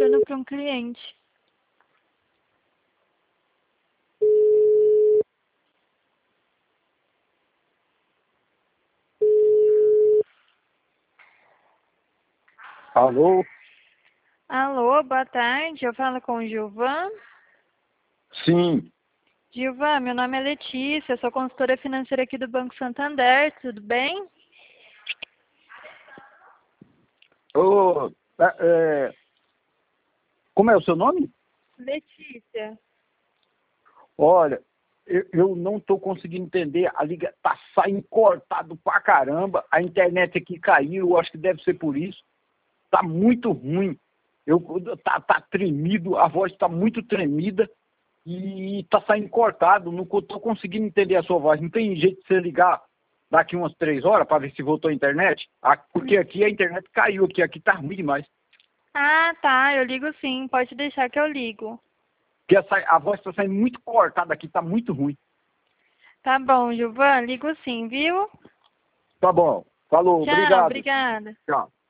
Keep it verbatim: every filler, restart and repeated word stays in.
ligando para um cliente. Alô? Alô, boa tarde. Eu falo com o Gilvan. Sim. Gilvan, meu nome é Letícia, eu sou consultora financeira aqui do Banco Santander, tudo bem? Ô, é, é, como é o seu nome? Letícia. Olha, eu, eu não estou conseguindo entender. A liga tá saindo cortado pra caramba. A internet aqui caiu, eu acho que deve ser por isso. Tá muito ruim. Eu, tá, tá tremido, a voz tá muito tremida e tá saindo cortado. Não estou conseguindo entender a sua voz. Não tem jeito de você ligar daqui umas três horas para ver se voltou a internet? Ah, porque aqui a internet caiu, aqui, aqui tá ruim demais. Ah, tá, eu ligo sim, pode deixar que eu ligo. Porque a, a voz está saindo muito cortada aqui, tá muito ruim. Tá bom, Gilvan, ligo sim, viu? Tá bom. Falou, Tchau, obrigado. obrigada. Tchau.